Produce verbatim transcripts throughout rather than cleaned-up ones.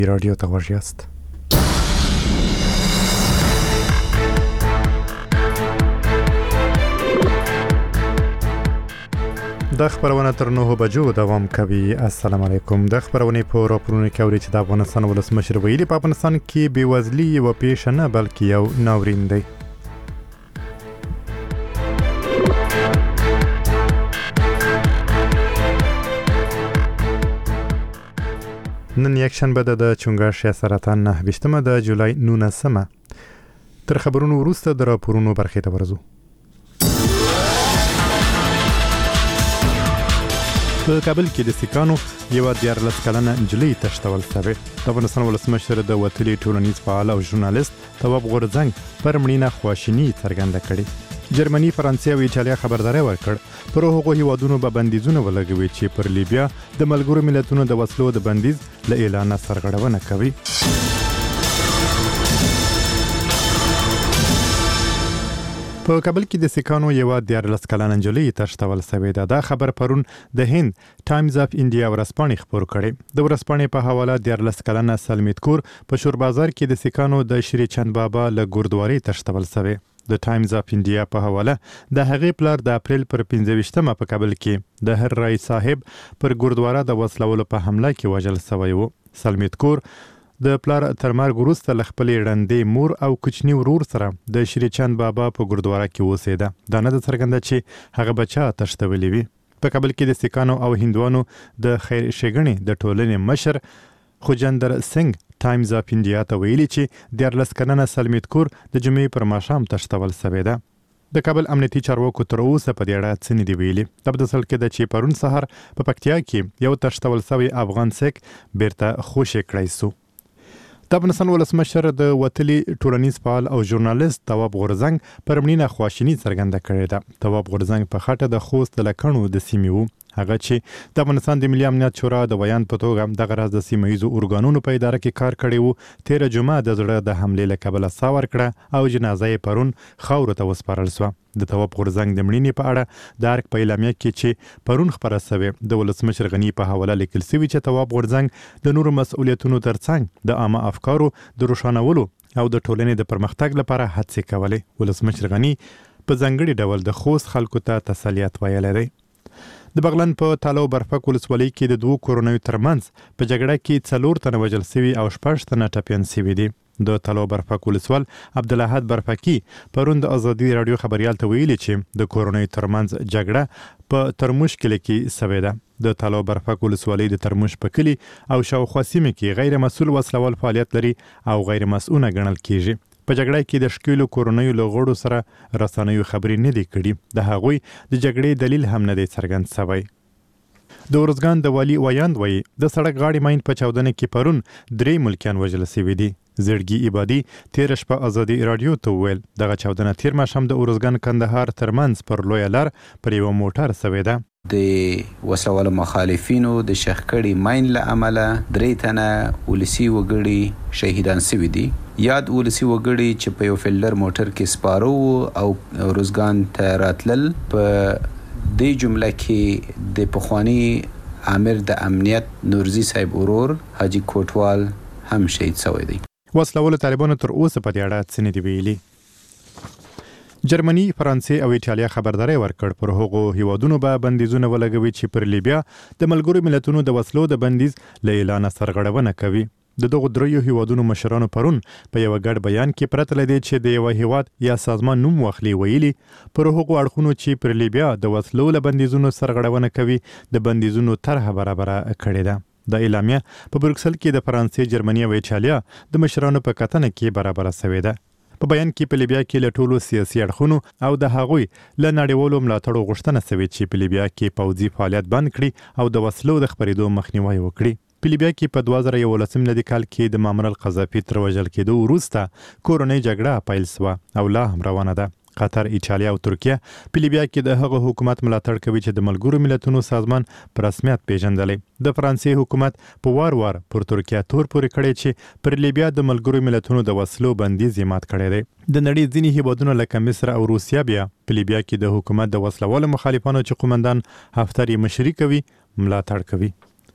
رادیو ته غوږ یاست. د خبرونه تر نهو بجو دوام کوي. السلام علیکم. د خبرونه په راپورونو کې اوري چې د افغانستان ولسمشر ویلي په افغانستان کې بېوزلي یوه پیښه نه بلکې یو ناورین دی. نن یکشنبه ده د چونګښ سرطان نهه ویشتمه د جولای نولسمه. تر خبرونو وروسته د راپورونو برخې ته ورځو. په کابل کې د سیکانو یوه دیارلس کلنه نجلۍ تښتول شوې. د افغانستان ولسمشر د وتلي ټولنیز فعال او ژورنالیست تواب غورځنګ پر مړینه خواشیني څرګنده کړې. جرمني، فرانسې او ایټالیا خبرداری ورکړ پر هغو هیوادونو به بندیزونه ولګوي چې پر لیبیا د ملګرو ملتونو د وسلو د بندیز له اعلانه سرغړونه کوي. په کابل کې د سیکانو یوه دیارلس کلنه نجلۍ تښتول شوې ده. دا خبر پرون د هند ټایمز اف انډیا ورځپاڼې خپور کړی. د ورځپاڼې په حواله دیارلس کلنه سلمیت کور په شوربازار کې د سیکانو د شری چند بابا له ګوردواري تښتول شوې. د ټایمز اف انډیا په حواله د هغې پلار د اپریل پر پنځه ویشتمه په کابل کې د هر رای صاحب پر ګوردواره د وسلولو په حمله کې وژل شوی و. سلمیت کور د پلار تر مرګ وروسته له خپلې ړندې مور او کوچني ورور سره د شری چند بابا په ګوردواره کې اوسېده. دا نه ده څرګنده چې هغه به چا تښتولي وي. په کابل کې د سیکانو او هندوانو د خیر ښېګڼې د ټولنې مشر خوجندر سنگ ټایمز اف انډیا ته ویلي چې دیارلس کلنه سلمیت کور د جمعې پر ماښام تښتول شوې ده. د کابل امنیتي چارواکو تر اوسه په دې اړه څه نه دي ویلي. د بدسل کې ده چې پرون سهار په پکتیا کې یو تښتول شوی افغان سیک بیرته خوشې کړی سو. د افغانستان ولسمشر د وتلي ټولنیز فعال او ژورنالیست تواب غورځنګ پر مړینه خواشیني څرګنده کړې ده. تواب غورځنګ په خټه د خوست د لکڼو د سیمې و. هغه چې د افغانستان د ملي امنیت شورا د ویان په توګه دغه راز د سیمه ییزو ارګانونو په اداره کې کار کړی و. تیره جمعه د زړه د حملې له کبله ساه ورکړه او جنازه یې پرون خاورو ته وسپارل شوه. د تواب غورځنګ د مړینې په اړه د ارګ په اعلامیه کې چې پرون خپره شوې د ولسمشر غني په حواله لیکل شوي چې تواب غورځنګ د نورو مسؤلیتونو ترڅنګ د عامه افکارو د روښانولو او د ټولنې د پرمختګ لپاره هڅې کولې. ولسمشر غني په ځانګړي ډول د خوست خلکو ته تسلیت ویلی دی. د بغلان په تالو برفک ولسوالۍ کې د دوو کورنیو ترمنځ په جګړه کې څلور تنه وژل شوي او شپږ تنه ټپیان شوي دي. د تالو برفک ولسوال عبدالاحد برفکي پرون د ازادي راډیو خبریال ته ویلي چې د کورنیو ترمنځ جګړه په ترموش کلي کې شوې ده. د تالو برفک ولسوالۍ د ترموش په کلي او شاوخوا سیمې کې غیر مسؤل وسلوال فعالیت لري او غیر مسؤله ګڼل کیږي. په جګړه کې د شکیلو کورنیو له غړو سره رسنیو خبرې نه دي کړي. د هغوی د جګړې دلیل هم نه دی څرګند شوی. د ارزګان د والي ویاند وایي د سړک غاړې ماین په چاودنه کې پرون درې ملکیان وژل شوي دي. زړګي عبادي تیره شپه ازادي راډیو ته وویل دغه چاودنه تیر ماښام د ارزګان کندهار ترمنځ پر لویه لار پر یوه موټر شوې ده. د وسلوالو مخالفینو د شخ کړي ماین له امله درې تنه ولسي وګړي شهیدان شوي دي. یاد ولسي وګړي چې په یو فیلډر موټر کې سپاره وو او ارزګان ته راتلل. په دې جمله کې د پخواني امیر د امنیت نورزي صاحب ورور حاجي کوټوال هم شهید شوی دی. وسلوالو طالبانو تر اوسه په دې اړه څه نه دي ویلي. جرمني، فرانسې او ایټالیا خبرداری ورکړ پر هغو هیوادونو به بندیزونه ولګوي چې پر لیبیا د ملګرو ملتونو د وسلو د بندیز له اعلانه سرغړونه کوي. د دغو دریو هیوادونو مشرانو پرون په یوه ګډ بیان کې پرته له دې چې د یوه هیواد یا سازمان نوم واخلي ویلي پر هغو اړخونو چې پر لیبیا د وسلو له بندیزونو سرغړونه کوي د بندیزونو طرحه برابره کړې ده. د اعلامیه په بروکسل کې د فرانسې، جرمني او ایټالیا د مشرانو په کتنه کې برابره شوې ده. په بیان کې په لیبیا کې له ټولو سیاسي اړخونو او د هغوی له نړیوالو ملاتړو غوښتنه شوې چې په لیبیا کې پوځي فعالیت بند کړي او د وسلو د خپرېدو مخنیوی وکړي. په لیبیا کې په دوه زره یولسم میلادي کال کې د معمر القذافي تر وژل کېدو وروسته کورنۍ جګړه پیل شوه او لا هم روانه ده. قطر، ایټالیا او ترکیه په لیبیا کې د هغه حکومت ملاتړ کوي چې د ملګرو ملتونو سازمان په رسمیت پیژندلی. د فرانسې حکومت په وار وار پر ترکیه تور پورې کړی چې پر لیبیا د ملګرو ملتونو د وسلو بندیز یې مات کړی دی. د نړۍ ځینې هیوادونه لکه مصر او روسیه بیا په لیبیا کې د حکومت د وسلوالو مخالفانو چې قومندان حفتر یې مشري کوي ملاتړ کوي.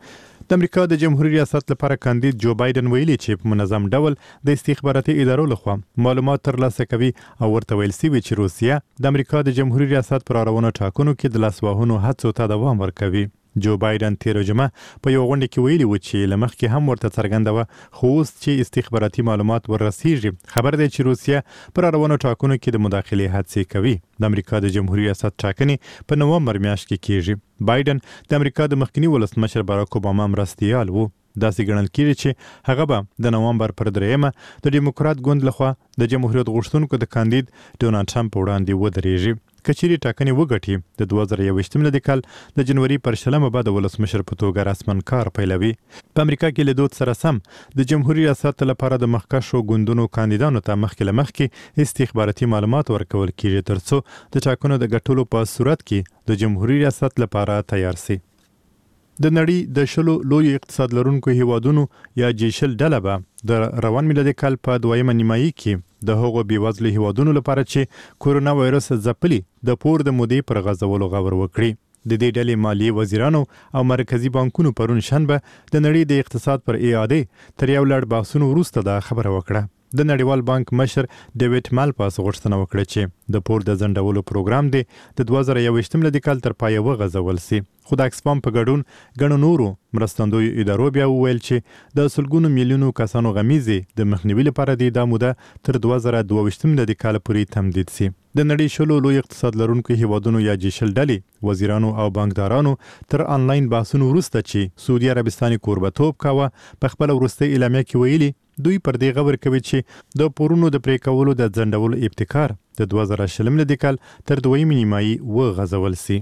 د امریکا د جمهوریت ریاست لپاره کاندید جو بایدن ویلي چې په منظم ډول د استخباراتي ادارو لخوا معلومات ترلاسه کوي او ورته ویل شوی چې روسیه د امریکا د جمهوریت ریاست پر اړونو ټاکنو کې د لاسوهنو هڅو ته دوام ورکوي. جو بایدن تیر جمعه په یو غونډه کې ویلي و چې لمخکې هم ورته څرګنده و خو اوس چې استخباراتي معلومات وررسیږي خبر دی چې روسیه پر اړونو ټاکنو کې د مداخلې هڅې کوي. د امریکا د جمهوریت ریاست ټاکنې په نومبر میاشت کې کیږي. بایدن د امریکا د مخکنی ولسمشر باراک اوباما مرستیال و. داسې ګڼل کېږي چې هغه به د نومبر پر دریمه د ډیموکرات ګوند لخوا د جمهوریت غوښتونکو د کاندید ډونالډ ټرمپ وړاندې ودرېږي. کچيري ټاکنې وګټي د دوه زره یوویشتم لدی کال د جنوري پر شلمه بعد ولسمشر په توګه رسمن کار پیلوي. په امریکا کې له دوت سره سم د جمهوریت ریاست لپاره د مخکښو ګوندونو کاندیدانو ته مخکې مخکې استخباراتي معلومات ورکول کیږي ترڅو د ټاکنو د ګټلو په صورت کې د جمهوریت ریاست لپاره تیار سي. د نړۍ د شلو لوی اقتصاد لرونکو هیوادونو یا جی شل ډله به د روان میلادي کال په دویمه نیمایي کې د هغو بیوزلو هیوادونو لپاره چې کورونا وایرس ځپلي د پور د مودې پر غځولو غور وکړي. د دې ډلې مالی وزیرانو او مرکزی بانکونو پرون شنبه د نړۍ د اقتصاد پر اعاده تر یو لړ بحثونو وروسته دا خبره وکړه. د نړیوال بانک مشر ډیوډ مالپاس غوښتنه وکړه چې د پور د ځنډولو پروګرام دی د دوه زره یوویشتم لدی کال تر پایه وغځول سي. خو د اکسفام په ګډون ګڼو نورو مرستندوی ادارو بیا وویل چې د سلګونو میلیونو کسانو غمیزې د مخنیوي لپاره دی دا موده تر دوه زره دوه ویشتم لدی کال پورې تمدید سي. د نړۍ شلو لوی اقتصاد لرونکو هیوادونو یا جی شل ډلې وزیرانو او بانکدارانو تر انلاین بحثونو وروسته چې سعودي عربستان کوربتوب کاوه په خپل وروستي اعلامیه کې ویلي دوی پر دې غور کوي چې د پورونو د پرې کولو د ځنډولو ابتکار د دوه زره شلم لدی کال تر دویمې نیمایي وغځول سي.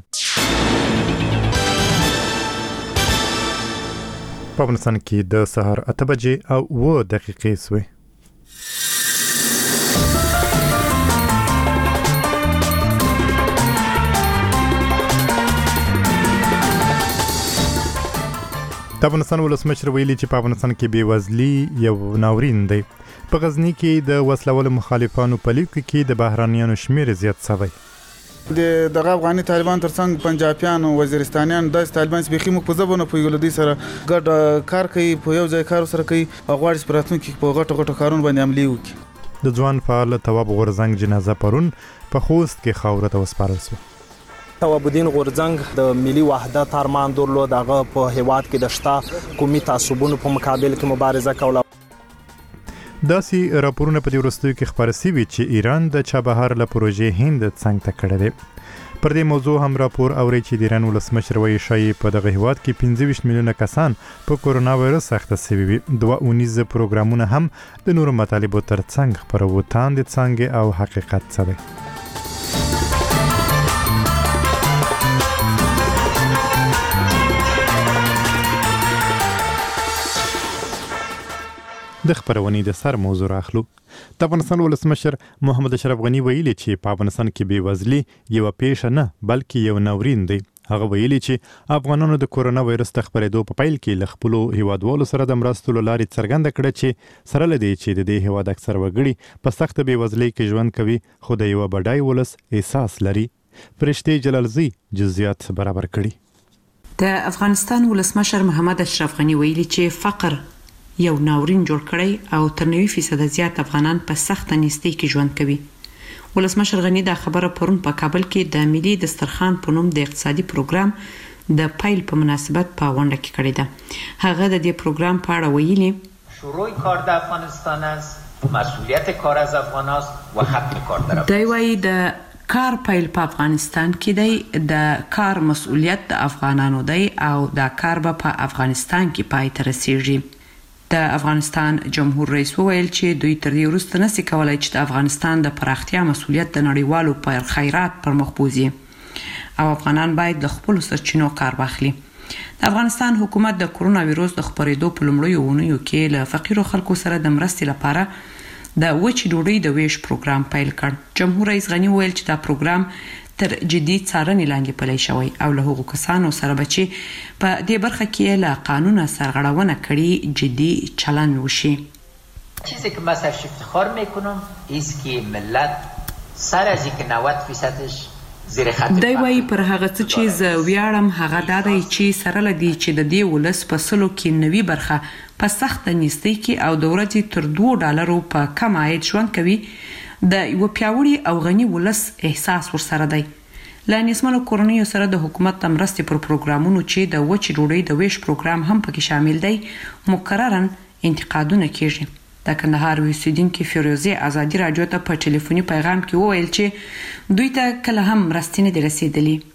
په افغانستان کې د سهار اته بجې او اوه دقیقې سوې. د افغانستان ولسمشر ویلي چې په افغانستان کې بېوزلي یو ناورین دی. په غزني کې د وسلوالو مخالفانو په لیکو کې د بهرانیانو شمیر زیات شوی. د دغه افغاني طالبان ترڅنګ پنجابیان او وزیرستانیان د طالبان سپیخي مخ په ځبونه په یو لدی سره ګډ کار کوي په یو ځای کار سره کوي او غواړي پراتون کې په غټو غټو کارون باندې عملی وکړي. د ځوان فعال تواب غورزنګ جنازه پرون په خوست کې خاورته وسپارل شو. توابالدین غورزنګ د ملي وحدت ارمان درلود. هغه په هیواد کې د شته قومي تعصبونو په مقابل کې مبارزه کوله. داسې راپورونه په دې وروستیو کې خپاره شوي چې ایران د چابهار له پروژې هند څنګ ته کړی دی. پر دې موضوع هم راپور اوري چې د ایران ولسمشر وایي ښایي په دغه هیواد کې پنځه ویشت میلیونه کسان په کورونا وایرس اخته شوي وي. دوه اونیزه پروګرامونه هم د نورو مطالبو تر څنګ خپروو تاندې څنګه او حقیقت څه دی. د خبرونې د سر موضوع راخلو. د افغانستان ولسمشر محمد اشرف غنی ویلي چې په افغانستان کې بېوزلي یو پیښه نه بلکې یو ناورین دی. هغه ویلي چې افغانانو د کورونا وایرس د خپرېدو په پیل کې له خپلو هیوادوالو سره د مرستو له لارې څرګنده کړه چې سره له دې چې د دې هیواد اکثر وګړي په سخته بېوزلۍ کې ژوند کوي خو د یوه بډای ولس احساس لري. فرشتې جلالزی جزئیات برابر کړي. د افغانستان ولسمشر محمد اشرف غنی ویلي چې فقر یو ناورین جوړ کړی او تر نوي فیصد زیات افغانان په سخته نیستۍ کې ژوند کوي. ولسمشر غنی دا خبره پرون په کابل کې د ملي دسترخوان په نوم د اقتصادي پروګرام د پیل په مناسبت په غونډه کې کړې ده. هغه د دې پروګرام په اړه ویلي شروع کار د افغانستان است، مسئولیت کار از افغان است و حق کار در دی وایي د کار پیل په افغانستان کې دی، د کار مسئولیت د افغانانو دی او دا کار به په افغانستان کې پای ته رسیږي. د افغانستان جمهور رئیس وویل چې دوی تر دې وروسته نشي کولای چې د افغانستان د پراختیا مسؤلیت د نړیوالو پر خیرات پر مخ بوزي او افغانان باید د خپل سرچینو کار واخلي. د افغانستان حکومت د کورونا وایرس د خپرېدو په لومړیو اونیو کې له فقیرو خلکو سره د مرستې لپاره د وچې ډوډۍ د ویش پروګرام پیل کړ. جمهور رئیس غنی وویل چې دا پروګرام تر جدي څارنې لاندې پلی شوی او له هغو کسانو سره به چې په دې برخه کې له قانونه سرغړونه کړي جدي چلند وشي. چیزی که من افتخار میکنم است که ملت سر از اینکه نود فیصدش زیر خط دی وایي پر هغه څه چې زه ویاړم هغه دا دی چې سره له دې چې د دې ولس په سلو کې نوي برخه په سخته نیستۍ کې او د ورځې تر دوه ډالرو په کم عاید ژوند کوي د یو پیاوړي او غني ولس احساس ورسره دی. له نسمنو کورنیو سره د حکومت د مرستې پر پروګرامونو چې د وچې ډوډۍ د ویش پروګرام هم پکې شامل دی مکرراً انتقادونه کیږي. د کندهار اوسیدونکي فیروزه ازادي رادیو ته په ټلیفوني پیغام کې وویل چې دوی ته کله هم مرستې نه دي رسیدلې.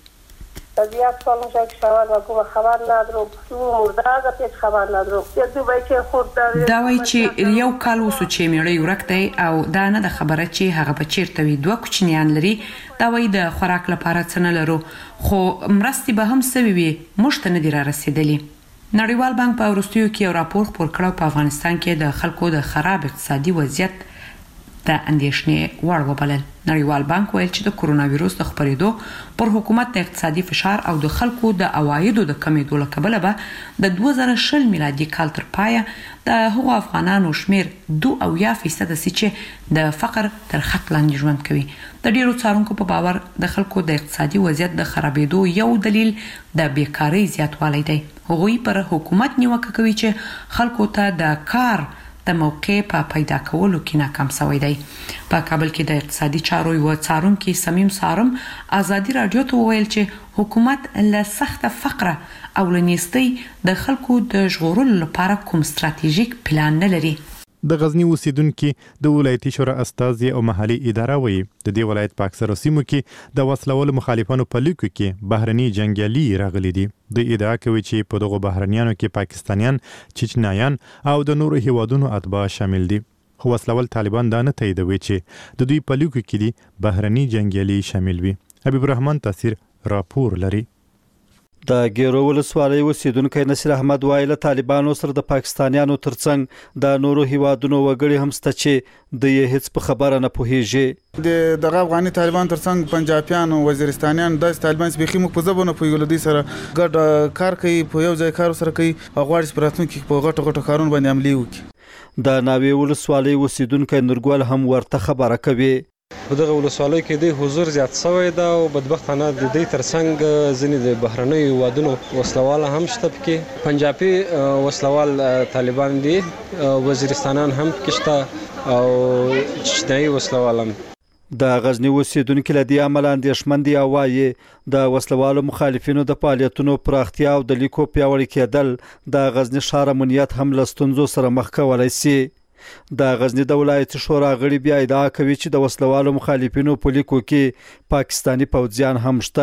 طبیعت سال شاید شوال و کوم خبر ندارم تو مرده پیش خبر ندارم یه وای چې خود داره دا وای چې یو کال وسو چې میړی ورک دی او دا نه د خبره چې هغه په چیرته وي دوه کوچنیان لري دا وای د خوراک لپاره څه نه لرو خو مرستې به هم سوي وي موږ ته نه دي را رسیدلې. نړیوال بانک په وروستیو کې یو راپور خپور کړ په افغانستان کې د خلکو د خراب اقتصادي وضعیت د اندېښنې وړ وبلل. نړیوال بانک ویل چې د کرونا وایروس د خپرېدو پر حکومت د اقتصادي فشار او د خلکو د عوایدو د کمیدو له کبله به د دوه زره شل میلادي کال تر پایه د هغو افغانانو شمیر دوه اویا فیصده سي چې د فقر تر خط لاندې ژوند کوي. د ډیرو څارونکو په باور د خلکو د اقتصادي وضعیت د خرابېدو یو دلیل د بیکارۍ زیاتوالی دی. هغوی پر حکومت نیوکه کوي چې خلکو ته د کار د موقع په پیدا کولو کې ناکام شوی دی. په کابل کې د اقتصادي چارو یو څارونکي صمیم سارم ازادي رادیو ته وویل چې حکومت له سخته فقره او لنیستۍ د خلکو د ژغورلو لپاره کوم ستراتیژیک پلان نه لري. د غزنی اوسیدونکو د ولایتي شورا استازي او محلي اداره وایي د دې ولایت په اکثره سیمو کې د وسلوال مخالفانو په لیکو کې بهرني جنگیالي راغلي دي. د ادعا کوي چې په دغه بهرنیانو کې پاکستانیان، چچنایان او د نورو هیوادونو اتباع شامل دي. خو وسلوال طالبان دا نه تاییدوي چې د دوی په لیکو کې دي بهرني جنگیالي شامل وي. حبیب الرحمن تاثیر راپور لري. د ګیرو ولسوالۍ اوسیدونکی نصیر احمد وایي له طالبانو سره د پاکستانیانو ترڅنګ د نورو هیوادونو وګړي هم شته چې د یې هیڅ په خبره نه پوهیږي. د دغه افغاني طالبان ترڅنګ پنجابیان او وزیرستانیان د طالبان سپېخي مو په ځبونه پویګل دي سره ګډ کار کوي په یو ځای کار سره کوي او غواړي پراتون کې په غټو غټو کارون باندې عملي وکړي. د ناوې ولسوالۍ اوسیدونکی نورګل هم ورته خبره کوي. په دغه ولسوالۍ کې د حضور زیات شوی دا او بدبختانه د دې ترڅنګ ځینې د بهرنیو هیوادونو وسلوال هم شته پکې پنجابي وسلوال طالبان دي وزیرستانان هم پکې شته او چچنایي وسلوال هم. د غزنی اوسیدونکو له دې عمل اندېښمن دي او وایي د وسلوالو مخالفینو د فعالیتونو پراختیا او د لیکو پیاوړي کېدل د غزنی ښار امنیت هم له ستونزو سره مخ کولی شي. د غزنی د ولایتي شورا غړي بیا ادعا کوي چې د وسلوالو مخالفینو په لیکو کې پاکستانی پوځیان هم شته.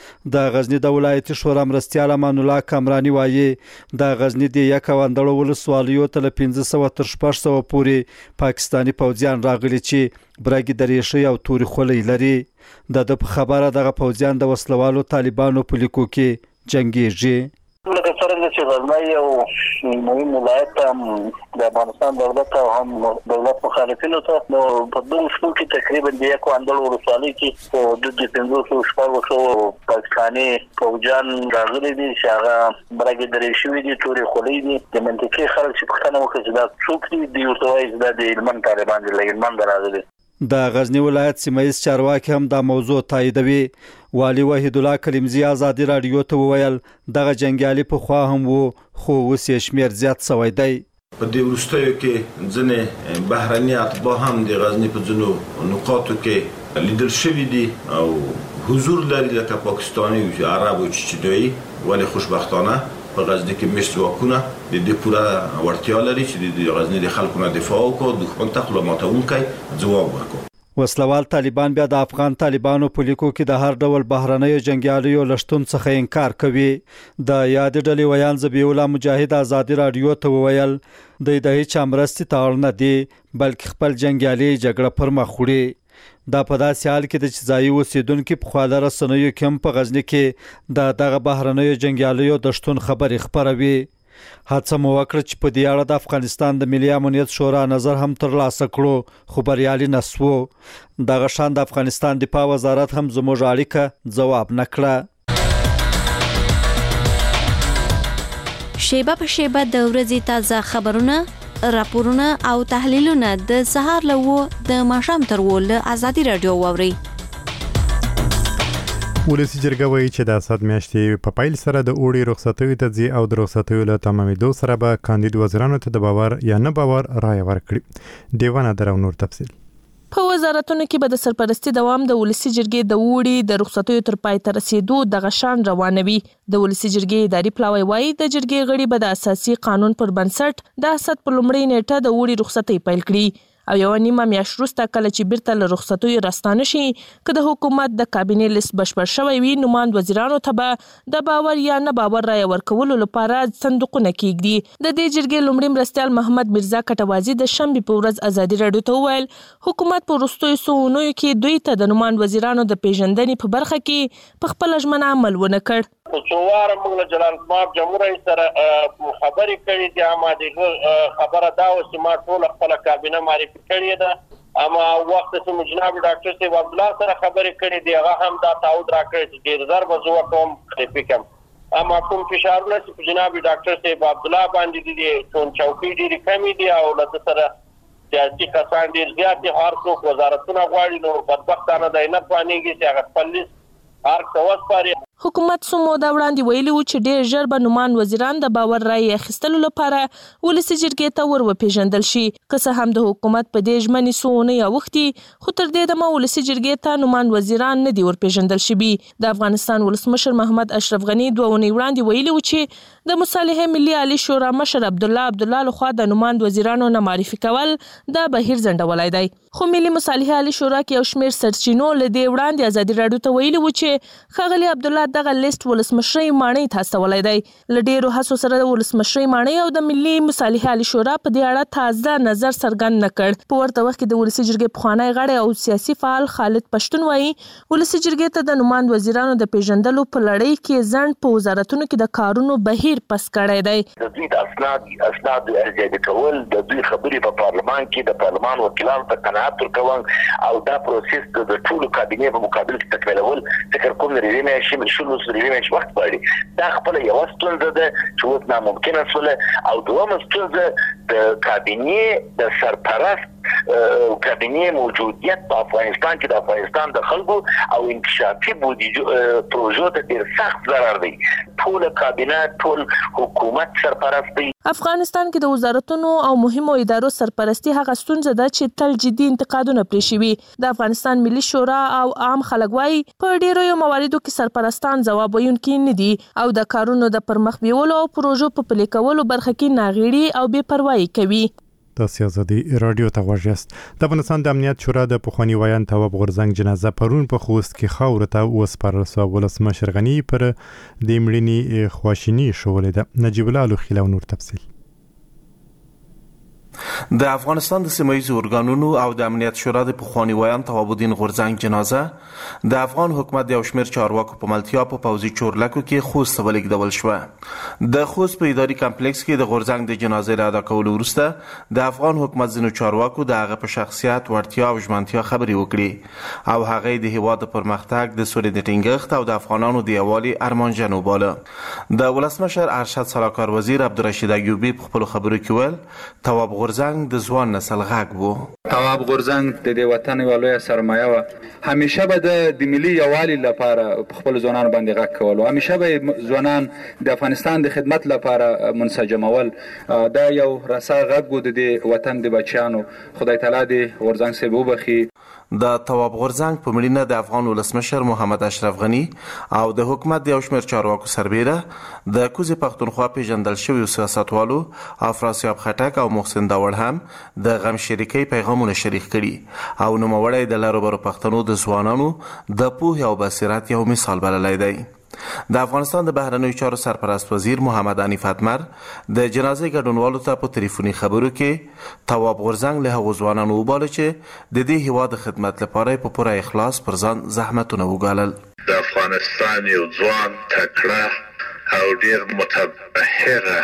د غزنی د ولایتي شورا مرستیال امان الله کامرانی وایي د غزنی د یک وندړو ولسوالیو ته له پنځه سوه تر شپږ سوه پورې پاکستانی پوځیان راغلي چې برګي دریشي او توري خولۍ لري. د د په خبره دغه پوځیان د وسلوالو طالبانو په لیکو کې جنگیږي. لکه څرنګه چې غزنی یو مهم ولایت هم د افغانستان دولت او هم دولت مخالفینو ته نو په دغه شپو کې تقریبا د یک اندړ ولسوالۍ کې په د پنځه سوه شپږ سوه پاکستاني پوځیان راغلي دي چې هغه برګې درې شوي دي تورې خولۍ دي. د منطقي خلک چې پوښتنه وکړي چې دا څوک دي دوی ورته وایي چې دا د هلمند طالبان دي له هلمنده راغلي. د غزنی ولایت سیمایي چارواکي هم دا موضوع تاییدوي. والي وحید الله کلیمزی ازادي رادیو ته وویل دغه جنگیالي په خوا هم وو خو اوس یې شمیر زیات شوی دی. په دې وروستیو کې ځینې بهرني اتباع هم د غزنی په ځینو نقاطو کې لیدل شوي دي او حضور لري لکه پاکستاني او عرب او چچنایي ولی خوشبختانه په غزنی کې مشت ځواکونه د دې پوره وړتیا لري چې د غزنی د خلکو نه دفاع وکړي دښمن ته خپله ماتونکی ځواب ورکړي. وسلوال طالبان بیا د افغان طالبانو په لیکو کې د هر ډول بهرنیو جنگیالیو لشتون څخه انکار کوي. د یاد ډلې ویان ذبیح الله مجاهد ازادي رادیو ته وویل د د هیڅ مرستې تاړ نه دی بلکې خپل جنگیالي جګړه پر مخ وړي. دا په داسې حال کې د چې ځایي اوسیدونکو په خواله رسنیو کې هم په غزنی کې د دغه بهرنیو جنگیالیو د شتون خبرې خپروي. هڅه مو وکړه چې په دې اړه د افغانستان د ملي امنیت شورا نظر هم ترلاسه کړو خو بریالي نه سوو. دغه شان د افغانستان دفاع وزارت هم زموږ اړیکه ځواب نه کړه. شیبه په شیبه د ورځې تازه خبرونه، راپورونه او تحلیلونه د سهار له وو د ماښام تر وو له ازادي رادیو واورئ. ولسی جرګه وایي چې د اسد میاشتې په پایل سره د اوړي رخصتیو ته ځي او د رخصتیو له تمامېدو سره به کاندید وزیرانو ته د باور یا نه باور رایه ورکړي. دیوانه درو نور تفصیل. په وزارتونو کې به د سرپرستی دوام د ولسی جرګې د اوړي د رخصتیو تر پای ته رسیدو د غشان روانوي. د ولسی جرګې اداري پلاوی وایي د جرګې غړي به د اساسي قانون پر بنسټ د اسد په لومړۍ نیټه د اوړي رخصتۍ پیل کړي او یو نیمه میاشت وروسته کله چې بیرته له رخصتیو راستانه شي که د حکومت د کابینې لیست بشپړ شوی وي نو ماند وزیرانو ته به د باور یا نه باور رایه ورکولو لپاره صندوقونه کیږدي. د دې جرګې لومړي مرستیال محمد میرزا کټوازی د شنبې په ورځ ازادي راډیو ته وویل حکومت په وروستیو څو اونیو کې دوی ته د نوماند وزیرانو د پیژندنې په برخه کې په خپله ژمنه عمل ونه کړ. څو واره موږ له جلال الدین جمهوریت سره خبرې کړې دي اما د خبره دا و چې ما ټول خپل کابینه معرفي کړې ده اما وخت چې جناب ډاکټر صاحب عبد الله سره خبرې کړې دي هغه هم دا تعهد راکړی چې ډیر زر به زه کوم فکر اما کوم فشارونه چې جناب ډاکټر صاحب عبد الله باندې دي ټول چوکۍ ډېرې کمې دي او له سره سیاسي کسان ډېر زیات دي هر څوک وزارتونه غواړي نو بدبختانه دی نه توانېږي چې هغه خپل لیست هر څه وسپاري. حکومت څو موده وړاندې ویلي و چې ډېر ژر به نوماند وزیران د باور رایې اخیستلو لپاره ولسي جرګې ته ور وپېژندل شي. که څه هم د حکومت په دې ژمنې څو اونۍ اوښتي خو تر دې دمه ولسي جرګې ته نوماند وزیران نه دي ورپېژندل شوي. د افغانستان ولسمشر محمد اشرف غني دوه اونۍ وړاندې ویلي و چې د مصالحې ملي عالي شورا مشر عبدالله عبدالله لخوا د نوماند وزیرانو نه معرفي کول دا بهیر ځنډولی دی. خو ملي مصالحې عالي شورا کې یو شمېر سرچینو له دې وړاندې ازادي راډیو ته ویلي و چې ښاغلي عبدالله دغه لیست ولسمشرۍ ماڼۍ ته استولی دی. له ډېرو هڅو سره د ولسمشرۍ ماڼۍ او د ملي مصالحې عالي شورا په دې اړه تازه نظر څرګند نه کړ. په ورته وخت کې د ولسي جرګې پخوانی غړی او سیاسي فعال خالد پښتون وایي ولسي جرګې ته د نوماند وزیرانو د پیژندلو په لړۍ کې ځنډ په وزارتونو کې د کارونو بهیر پس کړی دی. د دوی د اسناد اسناد ارزیابي کول د دوی خبرې په پارلمان کې د پارلمان وکیلانو ته قناعت ورکول او دا پروسس د ټولو کابینې په مقابل کې تکمیلول فکر کوم ریوي مې شلو ریوي مې وخت غواړي. دا خپل یو ستونزه ده چې اوس ناممکنه شوله او دومره ستونزه د کابینې د سرپرست کابینې موجودیت په افغانستان کې د افغانستان د خلکو او انکشافي بودیجه پروژو ته ډېر سخت ضرر دی. ټول کابینه ټول حکومت سرپرست دی. افغانستان کې د وزارتونو او مهمو ادارو سرپرستی هغه ستونزه ده چې تل جدي انتقادونه پرې شوي. د افغانستان ملي شورا او عام خلک وایي په ډیرو مواردو کې سرپرستان ځواب ویونکي نه دي او د کارونو د پرمخ بیولو او پروژو په پلي کولو برخه کې ناغېړي او بې پروایي کوي. تاسو ازادي رادیو ته غوښیاست. د افغانستان د امنیت شورا د پخوانی ویان تواب غورځنګ جنازه پرون په خوست کې خاور ته وسپارل شو. ولسمشر غنی پر د مړینې خواشینی شولې ده. نجیب الله لوخیل او نور تفصیل. د افغانستان د سیمایي ارګانونو او د امنیت شورا د پخوانی ویان تواب الدین غورځنګ جنازه د افغان حکومت د یو شمېر چارواکو په ملتیا په پوځي چورلکو کې خوست ته ولېږدول شوه. د خوست په اداري کمپلیکس کې د غورځنګ د جنازې له ادا کولو وروسته د افغان حکومت ځینو چارواکو د هغه په شخصیت وړتیا او ژمنتیا خبرې وکړي او هغه د هیواد د پرمختګ د سولې د ټینګښت او د افغانانو د یووالي ارمانجن وباله. د ولسمشر ارشد سلاکار وزیر عبدالرشید ایوبی په خپلو خبرو کې ویل تواب غورځنګ د ځوان نسل غږ وو. تواب غورځنګ د دې وطن یوه لویه سرمایه وه. همیشه به د ملي یووالي لپاره په خپلو ځوانانو باندې غږ کول او همیشه به ځوانان د افغانستان د خدمت لپاره منسجمول. دا یو رسا غږ و د دې وطن د بچیانو. خدای تعالی دې غورځنګ صاحب وبخي. د تواب غورځنګ په مړینه د افغان ولسمشر محمد اشرف غني او د حکومت د یو شمېر چارواکو سربیره د کوزې پښتونخوا پیژندل شویو سیاستوالو افراسیاب خټک او محسن داوړ هم د غم شریکۍ پیغامونه شریک کړي او نوموړی د لروبرو پښتنو د ځوانانو د پوهې او بصیرت یو مثال بللی دی. د افغانستان د بهرنیو چارو سرپرست وزیر محمد حنیف اتمر د جنازې ګډونوالو ته په تلیفوني خبرو کې تواب غورځنګ له هغو ځوانانو وباله چې د دې هیواد د خدمت لپاره په پوره اخلاص پر ځان زحمتونه وګالل. د افغانستان یو ځوان تکړه او ډیر متبهره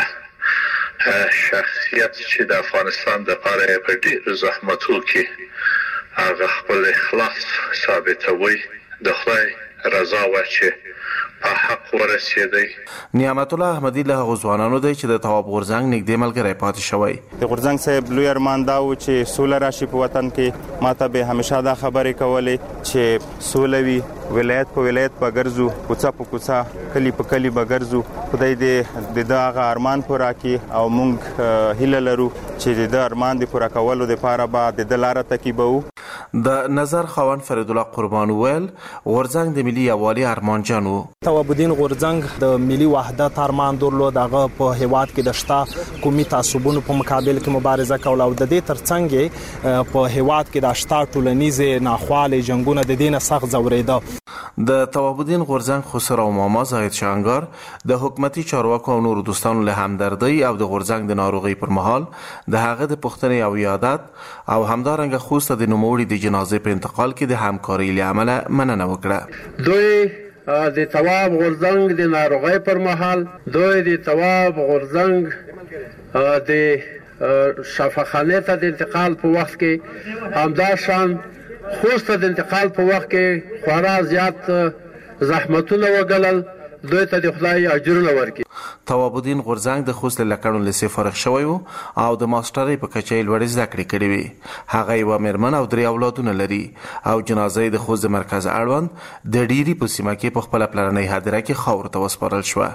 شخصیت چې د افغانستان لپاره په ډیرو زحمتو کې هغه خپل اخلاص ثابتوي. د خدای رضا و چې په حق ورسېدی. نعمت الله احمدي له هغو ځوانانو دی چې د تواب غورځنګ نږدې ملګری پاتې شوی. د غورځنګ صاحب لوی ارمان دا و چې سوله راشي په وطن کې. ما ته به همیشه دا خبرې کولې چې سوله وي، ولایت په ولایت به ګرځو، کوڅه په کوڅه، کلی په کلی به ګرځو. خدای دې د دغه ارمان پوره کړي او موږ هیله لرو چې د ارمان د پوره کولو لپاره به د لاره تعقیبو. د نظر خاوند فرید الله قربان ویل غورځنګ د ملي یووالي ارمانجن و. تواب الدین غورځنګ د ملي وحدت ارمان درلود. هغه په هیواد کې د شته قومي تعصبونو په مقابل کې مبارزه کوله او د دې ترڅنګ په هیواد کې د شته ټولنیزې ناخوالې جنگونه د دینه سخت ځورېده. د تواب الدین غورځنګ خسرو ماما زاهد شانګار د حکومتي چارواکو او نورو دوستانو له همدردۍ او د غورځنګ د ناروغۍ پر مهال د هغه د پوښتنې او یادات او همدارنګه خوسته د نوموړي د جنازې په انتقال کې د همکارۍ له امله مننه وکړه. دوی د تواب غورځنګ د ناروغۍ پر مهال دوی د تواب غورځنګ د شفاخانه ته د انتقال په وخت کې همداشان خوسته د انتقال په وخت کې خورا زیات زحمتونه وګالل. دوی ته د خدای اجرونه ورکړي. تواب الدین غورځنګ د خوست لکړو لسی فارغ شوی و او د ماسترۍ په کچه یې لوړې زده کړې کړې وې. هغه یوه مېرمن او درې اولادونه لري او جنازه یې د خوست د مرکز اړوند د ډیري په سیمه کې په خپله پلرنۍ هدیره کې خاورو ته وسپارل شوه.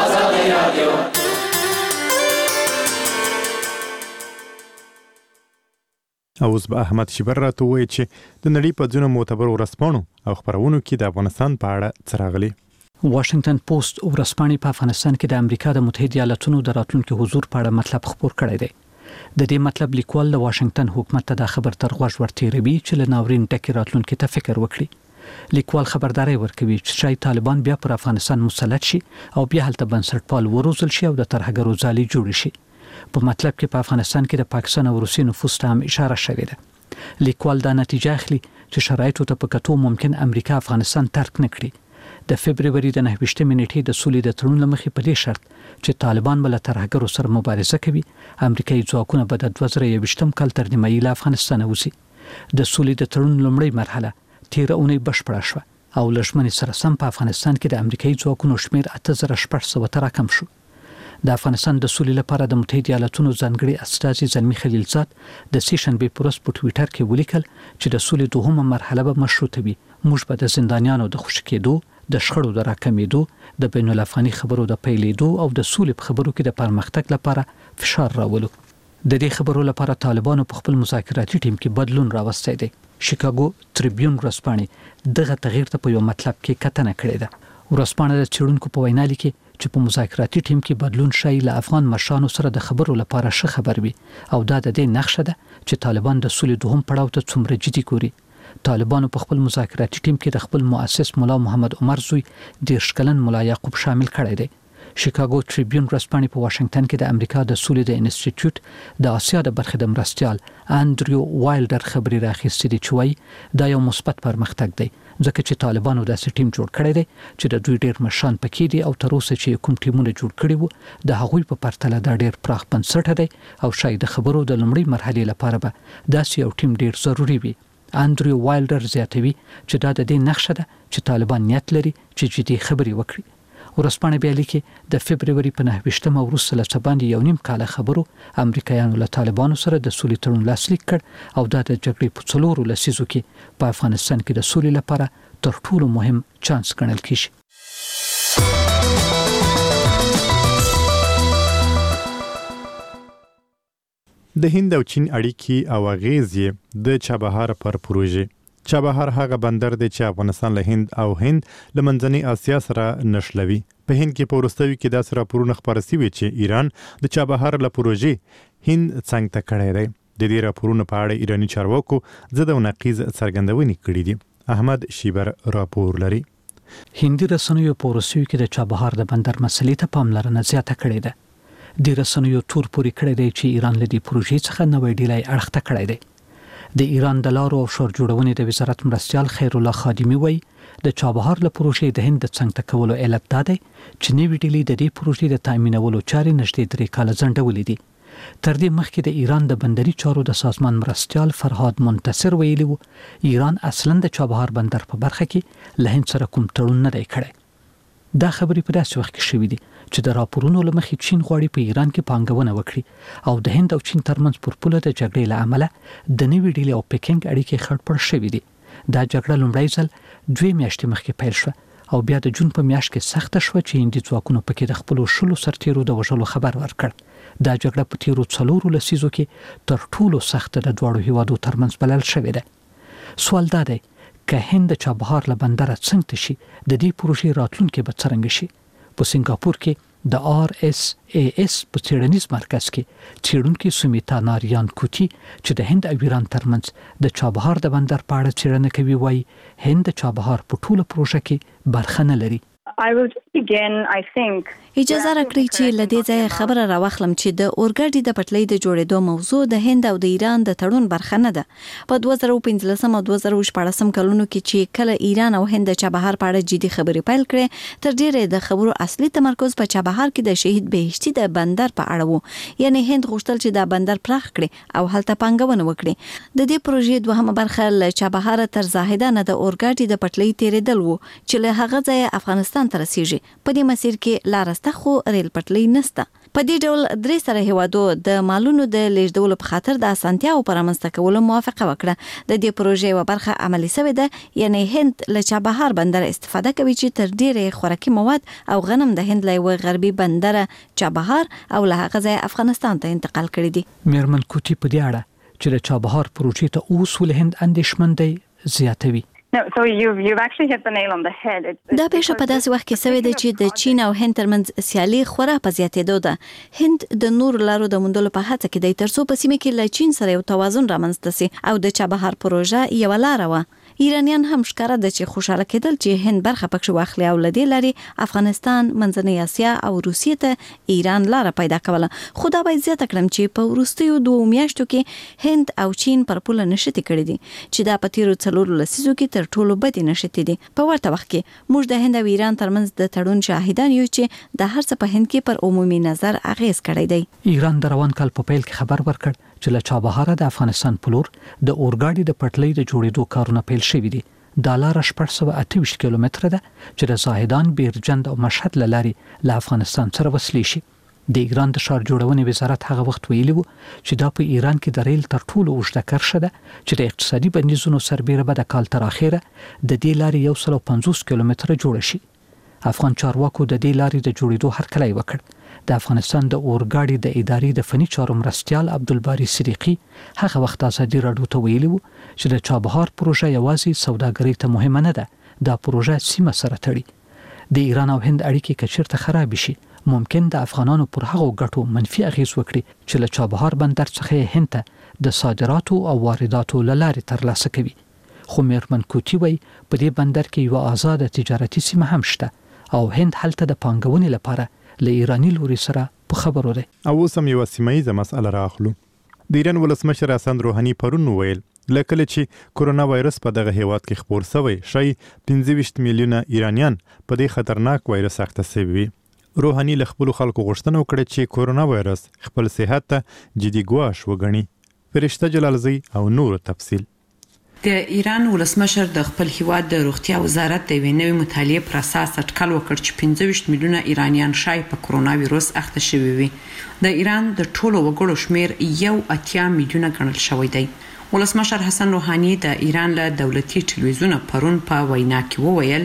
او اوس به احمد شیبر راته ووایي چې د نړۍ په ځینو معتبرو ورځپاڼو او خپرونو کې د افغانستان په اړه څه راغلي. واشنگټن پوسټ ورځپاڼې په افغانستان کې د امریکا د متحده ایالاتونو د راتلونکي حضور په اړه مطلب خپور کړی دی. د دې مطلب لیکوال د واشنگټن حکومت ته دا خبر تر غوږ ورتېروي چې له ناورین ټکي راتلونکي ته فکر وکړي. لیکوال خبرداري ورکوي چې شاید طالبان بیا پر افغانستان مسلط شي او بیا هلته بنسټپال وروزل شي او د ترهګرو ځالې جوړ شي. په مطلب کې په افغانستان کې د پاکستان او روسیې نفوذ ته هم اشاره شوې ده. لیکوال دا نتیجه اخلي چې شرایطو ته په کتو ممکن امریکا افغانستان ترک نه کړي. د فبرवरी د نهه ویشتمې نیټې د سولې د تړون لمخې په دې شرط چې طالبان بل ترهګرو سره مبارزه کوي، امریکایي ځواکونه به د دوه زره یوویشتم کال تر نیمایي له افغانستان وځي. د سولې د تړون لومړۍ مرحله تیره اونۍ بشپړه شوه او له ژمنې سره سم په افغانستان کې د امریکایي ځواکونو شمېر اته زره شپږ سوه ته راکم شو. د افغانستان د سولې لپاره د متحده ایالاتونو ځانګړي استازي زلمي خلیلزاد د سې شنبې په ورځ په ټویټر کې ولیکل چې د سولې دوهمه مرحله به مشروطه وي. موږ به د زندانیانو د خوشي کېدو، د شخړو د راکمېدو، د بین الافغاني خبرو د پیلېدو او د سولې په خبرو کې د پرمختګ لپاره فشار راولو. د دې خبرو لپاره طالبانو په خپل مذاکراتي ټیم کې بدلون راوستی دی. شیکاګو تریبیون ورځپاڼې دغه تغییر ته په یو مطلب کې کتنه کړې ده. ورځپاڼه د څېړونکو په وینا لیکي چې په مذاکراتي ټیم کې بدلون شای له افغان مشرانو سره د خبرو لپاره ښه خبر وي او دا د دې نقشه ده چې طالبان د سولې دوهم پړاو ته څومره جدي ګوري. طالبانو په خپل مذاکراتي ټیم کې د خپل مؤسس مولا محمد عمر زوی دېرش کلن ملا یعقوب شامل کړی دی. شیکاګو تریبیون ورځپاڼې په واشنگټن کې د امریکا د سولې د انسټیټیوټ د آسیا د برخې د مرستیال انډریو وایلډر خبري راخیستې دي چې وایي دا یو مثبت پرمختګ دی ځکه چې طالبانو داسې ټیم جوړ کړی دی چې د دوی ډېر مشران پکې دي او تر اوسه چې کوم ټیمونه جوړ کړي وو د هغوی په پرتله دا ډېر پراخ بنسټه دی او شاید د خبرو د لومړۍ مرحلې لپاره به داسې یو ټیم ډېر ضروري وي. انډریو وایلډر زیاتوي چې دا د دې نقشه ده چې طالبان نیت لري چې جدي خبرې وکړي. ورځپاڼه بیا لیکي د فبرवरी په نهه ویشتمه وروسته له څه باندې یو نیم کاله خبرو امریکایانو له طالبانو سره د سولې تړون لاسلیک کړ او دا د جګړې په څلورو لسیزو کې په افغانستان کې د سولې لپاره تر ټولو مهم چانس ګڼل کیږي. د هند او چین اړیکې او اغیزې د چابهار پر پروژې. چابهار هغه بندر دی چې افغانستان له هند او هند له منځنۍ اسیا سره نښلوي. په هند کې په وروستیو کې داسې راپورونه خپاره شوي چې ایران د چابهار له پروژې هند څنګ ته کړی دی. د دې راپورونو په اړه ایراني چارواکو ضد او نقیض څرګندونې کړې دي. احمد شیبر راپور لري. هندي رسنیو په وروستیو کې د چابهار د بندر مسلې ته پاملرنه زیاته کړې ده. د رسنیو تور پورې کړی دی چې ایران له دې پروژې څخه نوې ډیلۍ اړخ ته کړی دی. د ایران د لارو او شور جوړونې د وزارت مرستیال خیر الله خادمي وایي د چابهار له پروژې د هند د څنګ ته کولو علت دا دی چې نوې ډیلۍ د دې پروژې د تامینولو چارې نږدې درې کاله ځنډولې دي. تر دې مخکې د ایران د بندري چارو د سازمان مرستیال فرهاد منتصر ویلي وو ایران اصلاً د چابهار بندر په برخه کې له هند سره کوم تړون نه دی کړی. دا خبرې په داسې وخت کې شوې دي چې د راپورونو له مخې چین غواړي په ایران کې پانګونه وکړي او د هند او چین ترمنځ پر پوله د جګړې له امله د نوې ډیلې او پکینګ اړیکې خړپړ شوې دي. دا جګړه لومړی ځل دوه میاشتې مخکې پیل شوه او بیا د جون په میاشت کې سخته شوه چې هندي ځواکونو پکې د خپلو شلو سرتیرو د وژلو خبر ورکړ. دا جګړه په تیرو څلورو لسیزو کې تر ټولو سخته د دواړو هیوادو ترمنځ بلل شوې ده. سوال دا دی که هند چابهار له بندره څنګه شي د دې پروژې راتلونکي به څرنګه شي. په سنگاپور کې د آر اس ای اس په څېړنیز مرکز کې څېړونکي سمیتا ناریان کوټي چې د هند او ایران ترمنځ د چابهار د بندر په اړه څېړنه کوي وایي هند د چابهار په ټوله پروژه کې برخه نه لري. I will just begin, I think. اجازه راکړئ چې له دې ځایه خبره راوخلم چې د اورګاډي د پټلۍ د جوړېدو موضوع د هند او د ایران د تړون برخه نه ده. په دوه زره پنځلسم او دوه زره شپاړسم کلونو کې چې کله ایران او هند د چابهار په اړه جدي خبرې پیل کړې تر ډیره د خبرو اصلي تمرکز په چابهار کې د شهید بهشتي د بندر په اړه وو. یعنی هند غوښتل چې دا بندر پراخ کړي او هلته پانګونه وکړي. د دې پروژې دوهمه برخه له چابهار تر زاهدان د اورګاډي د پټلۍ تیرېدل وو چې له هغه ځایه افغانستان ته رسیږي. په دې مسیر کې لار سته خو ریل پټلۍ نشته. په دې ډول درې سره هیوادو د مالونو د لیږدولو په خاطر د اسانتیاو پر رامنځته کولو موافقه وکړه. د دې پروژې یوه برخه عملي شوې ده یعنی هند له چابهار بندر استفاده کوي چې تر ډیره خوراکي مواد او غنم د هند له یوه غربي بندر چابهار او له هغه ځای افغانستان ته انتقال کړي دي. میرمن کوټي په دې اړه چې د چابهار پروژې ته اوس ول هند اندېښمن دی زیاتوي. No, so you've, you've actually hit the nail on the head. It's, دا پیښه په داسې وخت کې سوې ده چې د چین او هند ترمنځ سیالي خورا په زیاتېدو ده. هند د نور لارو د موندلو په هڅه کې دی ترڅو په سیمه کې له چین سره یو توازن رامنځته سي او د چابهار پروژه یو لار وه. ایرانیان هم ښکاره ده چې خوشاله کېدل چې هند برخه پکې واخلي او له دې لارې افغانستان، منځنۍ اسیا او روسیې ته ایران لار پیدا کوله. خو دا باید زیاته کړم چې په وروستیو دوه میاشتو کې هند او چین پر پوله نښتې کړي دي چې دا په تیرو څلورو لسیزو کې تر ټولو بدې نښتې دي. په ورته وخت کې موږ د هند او ایران ترمنځ د تړون شاهدان یو چې د هر څه په هند کې پر عمومي نظر اغیز کړی دی. ایران د روان کال په پیل کې خبر ورکړ چې له چابهار د افغانستان په لور د اورګاډي د پټلۍ د جوړېدو کارونه پیل شوي دي. دا لار شپږ سوه اته ویشت کیلومتره ده چې د زاهدان، بیرجند او مشهد له لارې له افغانستان سره وصلې شي. د ایران د ښار جوړونې وزارت هغه وخت ویلي وو چې دا په ایران کې د ریل تر ټولو اوږده کرښه ده چې د اقتصادي بندیزونو سربیره به د کال تر اخره د دې لارې یو سل او پنځوس کیلومتره جوړه شي. افغان چارواکو د دې لارې د جوړېدو هرکلی وکړ. د افغانستان د اورګاډي د ادارې د فني چارو مرستیال عبدالباری صدیقي هغه وخت ازادي راډیو ته ویلي وو چې د چابهار پروژه یوازې سوداګرۍ ته مهمه نه ده، دا پروژه سیمه سره تړي. د ایران او هند اړیکې که چیرته خراب شي ممکن د افغانانو پر هغو ګټو منفي اغیز وکړي چې له چابهار بندر څخه هند ته د صادراتو او وارداتو له لارې ترلاسه کوي. خو میرمن کوټي وایي په دې بندر کې یوه ازاده تجارتي سیمه هم شته او هند هلته د پانګونې لپاره له ایرانی لوري سره په خبرو ده. او اوس هم یوه سیمه مسأله راخلو. د ایران ولسمشر حسن روحاني پرون ویل لکه چې کورونا وایرس په دغه هیواد کې خپور شوی شي پنځه ویشت میلیونه ایرانیان په دې خطرناک وایرس اخته شوي. روحاني له خپلو خلکو غوښتنه وکړه چې کورونا وایرس خپل صحت ته جدي ګواښ وګڼي. فرشته جلالزی او نور تفصیل. د ایران ولسمشر د خپل هیواد د روغتیا وزارت د یوې نوې مطالعې پر اساس اټکل وکړ چې پنځه ویشت میلیونه ایرانیان شاید په کورونا وایرس اخته شوي وي. د ایران د ټولو وګړو شمیر یو اتیا میلیونه ګڼل شوی دی. ولسمشر حسن روحاني د ایران له دولتي ټلویزیون پرون په وینا کې وویل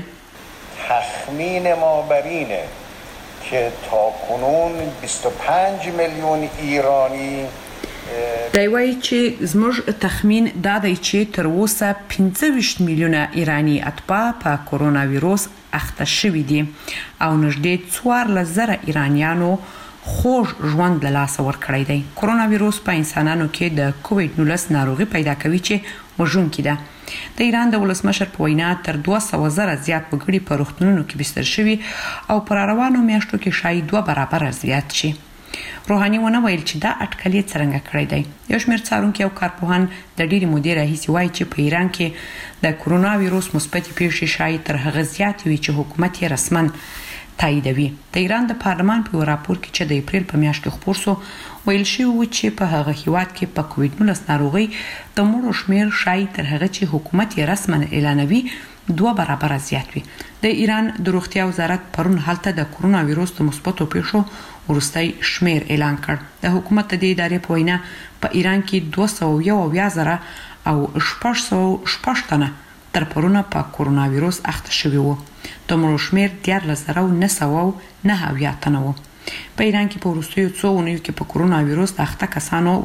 تخمین ما بر اینه که تاکنون بیست و پنج میلیون ایرانی دی وایي چې زموږ تخمین دا دی چې تر اوسه پنځه ویشت میلیونه ایرانی اتباع په کورونا وایرس اخته شوي دي او نږدې څوارلس زره ایرانیانو خوږ ژوند له لاسه ورکړی دی. کورونا وایرس په انسانانو کې د کووید نولس ناروغي پیدا کوي چې وژونکې ده. د ایران د ولسمشر په وینا تر دوه سوه زره زیات وګړي په روغتونونو کې بستر شوي او پر روانو میاشتو کې شاید دوه برابره زیات شي. روحاني ونه ویل چې دا اټکل یې څرنګه کړی دی. یو شمېر څارونکي او کارپوهان د ډېرې مودې راهیسې وایي چې په ایران کې د کورونا وایرس مثبتې پیښې شاید تر هغه زیاتې وي چې حکومت یې رسما تاییدوي. د ایران د پارلمان په راپور کې چې د اپریل په میاشت کې خپور شو ویل شوی و چې په هغه هیواد کې په کووډ نولس ناروغي د مړو شمیر شاید تر هغه چې حکومت یې رسماً اعلانوي دوه برابر زیات وي. د ایران د روغتیا وزارت پرون هلته د کورونا وایروس د مثبتو پیښو ورستۍ شمیر اعلان کړ. د حکومت د ادارې په وینا په ایران کې دوه سوه یو اویا زره او شپږ سوه شپږ تنه تر پرونه په کورونا وایروس اخته شوي وو. د مړو شمیر دیارلس زره نه سوه نه اویا تنه وو. په ایران کې په وروستیو څو اونیو کې په کورونا وایروس اخته کسانو